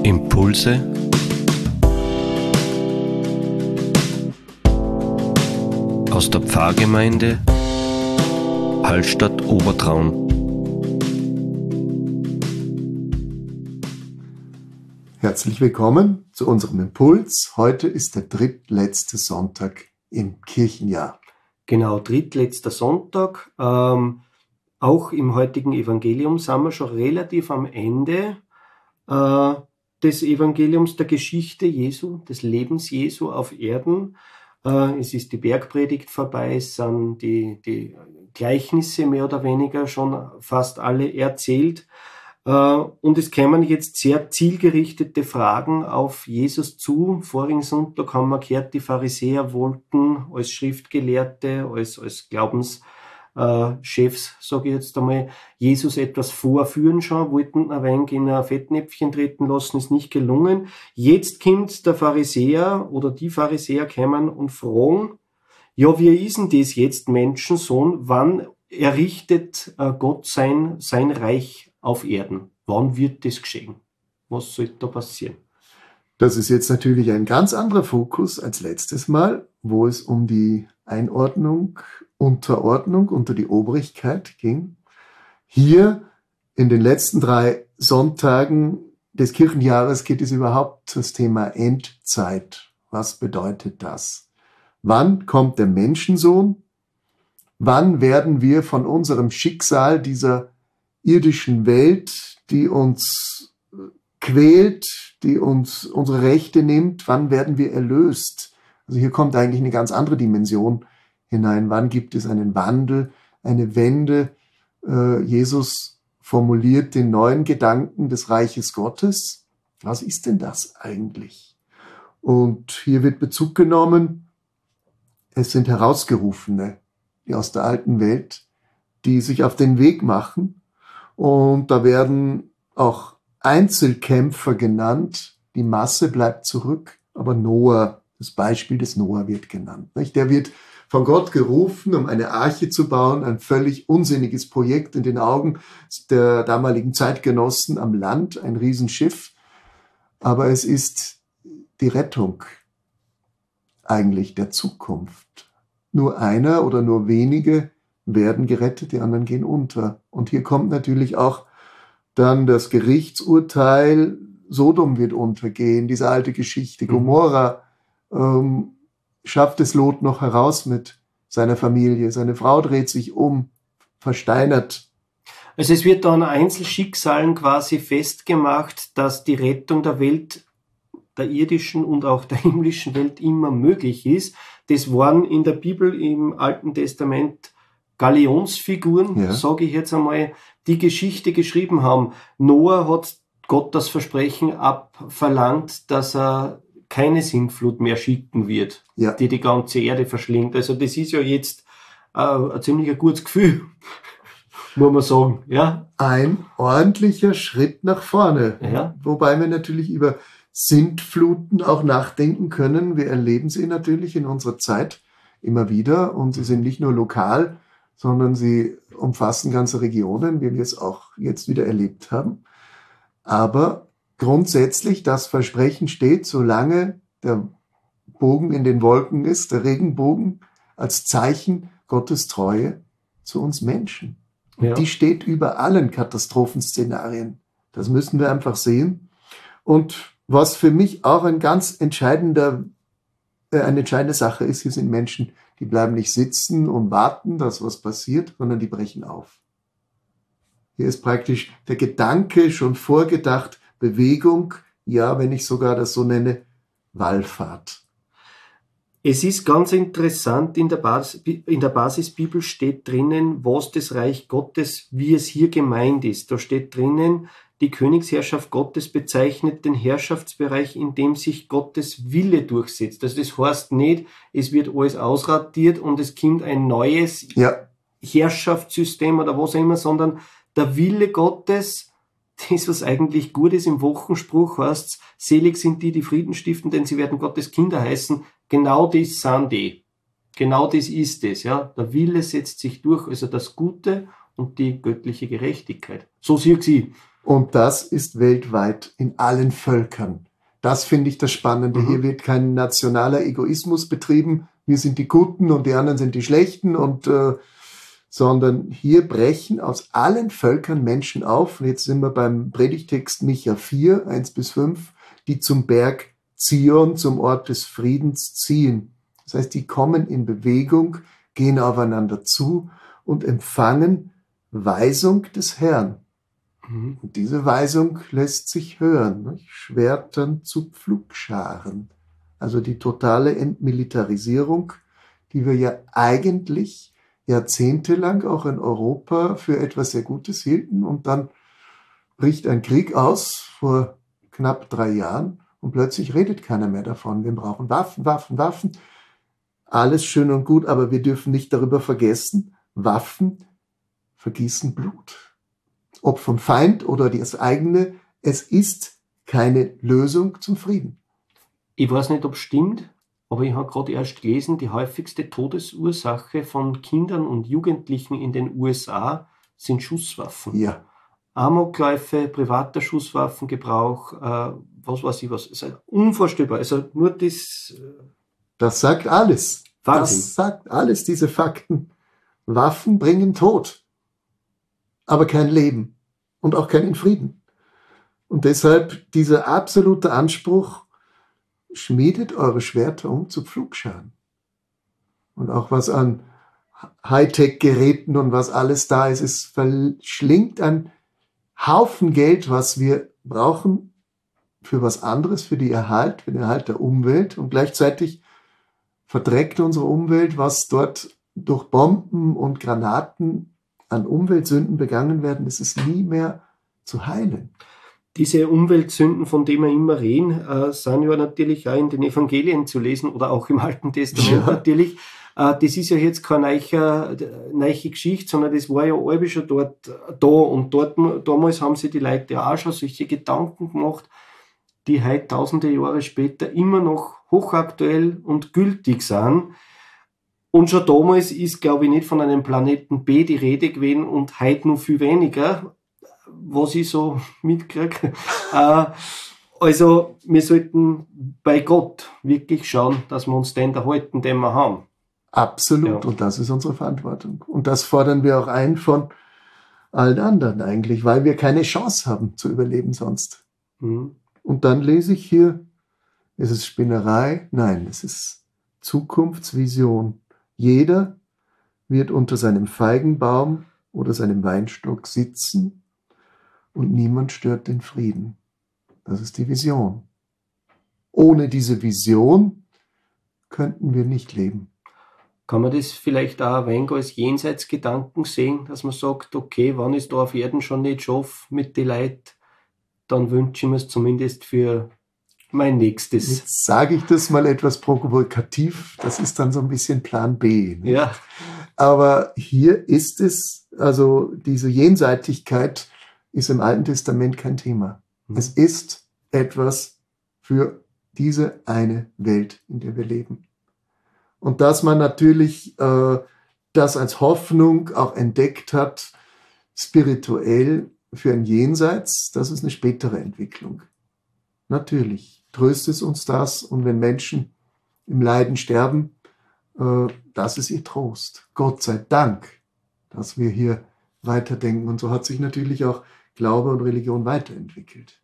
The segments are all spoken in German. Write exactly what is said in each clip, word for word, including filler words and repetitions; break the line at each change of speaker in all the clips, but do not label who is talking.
Impulse aus der Pfarrgemeinde Hallstatt Obertraun.
Herzlich willkommen zu unserem Impuls. Heute ist der drittletzte Sonntag im Kirchenjahr.
Genau, drittletzter Sonntag. Ähm, auch im heutigen Evangelium sind wir schon relativ am Ende äh, des Evangeliums, der Geschichte Jesu, des Lebens Jesu auf Erden. Äh, es ist die Bergpredigt vorbei, es sind die, die Gleichnisse mehr oder weniger schon fast alle erzählt. Äh, und es kämen jetzt sehr zielgerichtete Fragen auf Jesus zu. Vorigen Sonntag haben wir gehört, die Pharisäer wollten als Schriftgelehrte, als, als Glaubenschefs, sage ich jetzt einmal, Jesus etwas vorführen schon, wollten ein wenig in ein Fettnäpfchen treten lassen, ist nicht gelungen. Jetzt kommt der Pharisäer oder die Pharisäer kommen und fragen, ja, wie ist denn das jetzt, Menschensohn, wann errichtet Gott sein, sein Reich auf Erden? Wann wird das geschehen? Was soll da passieren?
Das ist jetzt natürlich ein ganz anderer Fokus als letztes Mal, wo es um die Einordnung, Unterordnung unter die Obrigkeit ging. Hier in den letzten drei Sonntagen des Kirchenjahres geht es überhaupt um das Thema Endzeit. Was bedeutet das? Wann kommt der Menschensohn? Wann werden wir von unserem Schicksal dieser irdischen Welt, die uns quält, die uns unsere Rechte nimmt, wann werden wir erlöst? Also hier kommt eigentlich eine ganz andere Dimension hinein. Wann gibt es einen Wandel, eine Wende? Äh, Jesus formuliert den neuen Gedanken des Reiches Gottes. Was ist denn das eigentlich? Und hier wird Bezug genommen, es sind Herausgerufene, die aus der alten Welt, die sich auf den Weg machen. Und da werden auch Einzelkämpfer genannt. Die Masse bleibt zurück, aber Noah, das Beispiel des Noah wird genannt. Der wird von Gott gerufen, um eine Arche zu bauen, ein völlig unsinniges Projekt in den Augen der damaligen Zeitgenossen am Land, ein Riesenschiff. Aber es ist die Rettung eigentlich der Zukunft. Nur einer oder nur wenige werden gerettet, die anderen gehen unter. Und hier kommt natürlich auch dann das Gerichtsurteil, Sodom wird untergehen, diese alte Geschichte. Gomorra ähm, schafft es Lot noch heraus mit seiner Familie. Seine Frau dreht sich um, versteinert.
Also es wird da an Einzelschicksalen quasi festgemacht, dass die Rettung der Welt, der irdischen und auch der himmlischen Welt immer möglich ist. Das waren in der Bibel im Alten Testament Galionsfiguren, ja, sage ich jetzt einmal, die Geschichte geschrieben haben. Noah hat Gott das Versprechen abverlangt, dass er keine Sintflut mehr schicken wird, ja, die die ganze Erde verschlingt. Also das ist ja jetzt äh, ein ziemlich ein gutes Gefühl, muss man sagen. Ja?
Ein ordentlicher Schritt nach vorne. Ja. Wobei wir natürlich über Sintfluten auch nachdenken können. Wir erleben sie natürlich in unserer Zeit immer wieder und sie sind nicht nur lokal, sondern sie umfassen ganze Regionen, wie wir es auch jetzt wieder erlebt haben. Aber grundsätzlich, das Versprechen steht, solange der Bogen in den Wolken ist, der Regenbogen, als Zeichen Gottes Treue zu uns Menschen. Und ja, die steht über allen Katastrophenszenarien. Das müssen wir einfach sehen. Und was für mich auch ein ganz entscheidender, äh, eine entscheidende Sache ist, hier sind Menschen, die bleiben nicht sitzen und warten, dass was passiert, sondern die brechen auf. Hier ist praktisch der Gedanke schon vorgedacht, Bewegung, ja, wenn ich sogar das so nenne, Wallfahrt.
Es ist ganz interessant, in der, Bas- in der Basisbibel steht drinnen, was das Reich Gottes, wie es hier gemeint ist. Da steht drinnen, die Königsherrschaft Gottes bezeichnet den Herrschaftsbereich, in dem sich Gottes Wille durchsetzt. Also das heißt nicht, es wird alles ausradiert und es kommt ein neues, ja, Herrschaftssystem oder was auch immer, sondern der Wille Gottes, das was eigentlich gut ist, im Wochenspruch heißt, selig sind die, die Frieden stiften, denn sie werden Gottes Kinder heißen. Genau das sind die. Genau das ist es, ja. Der Wille setzt sich durch, also das Gute und die göttliche Gerechtigkeit. So sehe ich sie.
Und das ist weltweit in allen Völkern. Das finde ich das Spannende. Mhm. Hier wird kein nationaler Egoismus betrieben. Wir sind die Guten und die anderen sind die Schlechten. Und, äh, sondern hier brechen aus allen Völkern Menschen auf. Und jetzt sind wir beim Predigtext Micha vier, eins bis fünf, die zum Berg Zion, zum Ort des Friedens ziehen. Das heißt, die kommen in Bewegung, gehen aufeinander zu und empfangen Weisung des Herrn. Mhm. Und diese Weisung lässt sich hören. Ne? Schwertern zu Pflugscharen. Also die totale Entmilitarisierung, die wir ja eigentlich jahrzehntelang auch in Europa für etwas sehr Gutes hielten. Und dann bricht ein Krieg aus vor knapp drei Jahren und plötzlich redet keiner mehr davon. Wir brauchen Waffen, Waffen, Waffen. Alles schön und gut, aber wir dürfen nicht darüber vergessen, Waffen vergießen Blut. Ob vom Feind oder das eigene, es ist keine Lösung zum Frieden.
Ich weiß nicht, ob es stimmt, aber ich habe gerade erst gelesen, die häufigste Todesursache von Kindern und Jugendlichen in den U S A sind Schusswaffen.
Ja.
Amokläufe, privater Schusswaffengebrauch, äh, was weiß ich was. Also unvorstellbar. Also nur das... Äh,
das sagt alles. Wahnsinn. Das sagt alles, diese Fakten. Waffen bringen Tod, aber kein Leben und auch keinen Frieden. Und deshalb dieser absolute Anspruch, schmiedet eure Schwerter um zu Pflugscharen. Und auch was an Hightech-Geräten und was alles da ist, es verschlingt ein Haufen Geld, was wir brauchen für was anderes, für die Erhalt, für den Erhalt der Umwelt. Und gleichzeitig verdreckt unsere Umwelt, was dort durch Bomben und Granaten an Umweltsünden begangen werden, das ist nie mehr zu heilen.
Diese Umweltsünden, von denen wir immer reden, äh, sind ja natürlich auch in den Evangelien zu lesen oder auch im Alten Testament ja. natürlich. Äh, das ist ja jetzt keine neue, neue Geschichte, sondern das war ja alle schon dort da. Und dort, damals haben sich die Leute ja auch schon solche Gedanken gemacht, die heute tausende Jahre später immer noch hochaktuell und gültig sind. Und schon damals ist, glaube ich, nicht von einem Planeten B die Rede gewesen und heute noch viel weniger, was ich so mitkriege. äh, also wir sollten bei Gott wirklich schauen, dass wir uns den erhalten, den wir haben.
Absolut, ja. Und das ist unsere Verantwortung. Und das fordern wir auch ein von allen anderen eigentlich, weil wir keine Chance haben zu überleben sonst. Mhm. Und dann lese ich hier, ist es Spinnerei? Nein, es ist Zukunftsvision. Jeder wird unter seinem Feigenbaum oder seinem Weinstock sitzen und niemand stört den Frieden. Das ist die Vision. Ohne diese Vision könnten wir nicht leben.
Kann man das vielleicht auch ein wenig als Jenseitsgedanken sehen, dass man sagt, okay, wenn ich es da auf Erden schon nicht schaffe mit den Leuten, dann wünsche ich mir es zumindest für mein nächstes.
Jetzt sage ich das mal etwas provokativ, das ist dann so ein bisschen Plan B. Ne?
Ja.
Aber hier ist es, also diese Jenseitigkeit ist im Alten Testament kein Thema. Mhm. Es ist etwas für diese eine Welt, in der wir leben. Und dass man natürlich äh, das als Hoffnung auch entdeckt hat, spirituell für ein Jenseits, das ist eine spätere Entwicklung. Natürlich tröstet uns das, und wenn Menschen im Leiden sterben, äh, das ist ihr Trost. Gott sei Dank, dass wir hier weiterdenken. Und so hat sich natürlich auch Glaube und Religion weiterentwickelt.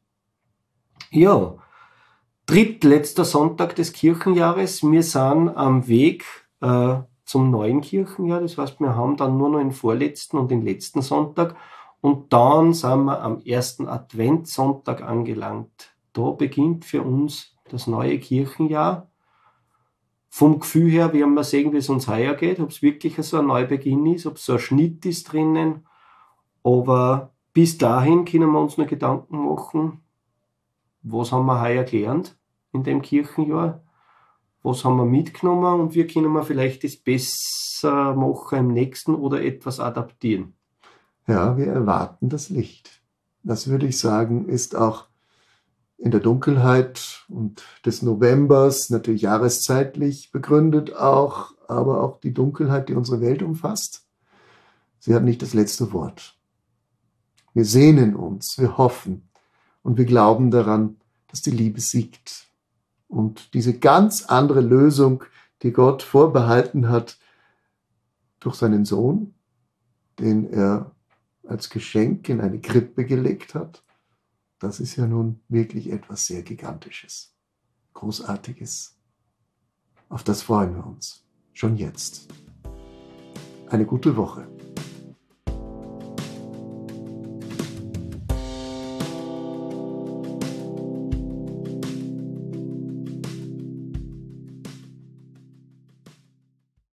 Ja, drittletzter Sonntag des Kirchenjahres. Wir sind am Weg äh, zum neuen Kirchenjahr. Das heißt, wir haben dann nur noch den vorletzten und den letzten Sonntag. Und dann sind wir am ersten Adventssonntag angelangt. Da beginnt für uns das neue Kirchenjahr. Vom Gefühl her werden wir sehen, wie es uns heuer geht, ob es wirklich so ein Neubeginn ist, ob so ein Schnitt ist drinnen. Aber bis dahin können wir uns noch Gedanken machen, was haben wir heuer gelernt in dem Kirchenjahr, was haben wir mitgenommen und wie können wir vielleicht das besser machen im nächsten oder etwas adaptieren.
Ja, wir erwarten das Licht. Das würde ich sagen, ist auch in der Dunkelheit und des Novembers, natürlich jahreszeitlich begründet auch, aber auch die Dunkelheit, die unsere Welt umfasst. Sie hat nicht das letzte Wort. Wir sehnen uns, wir hoffen und wir glauben daran, dass die Liebe siegt. Und diese ganz andere Lösung, die Gott vorbehalten hat, durch seinen Sohn, den er als Geschenk in eine Krippe gelegt hat, das ist ja nun wirklich etwas sehr Gigantisches, Großartiges. Auf das freuen wir uns, schon jetzt. Eine gute Woche.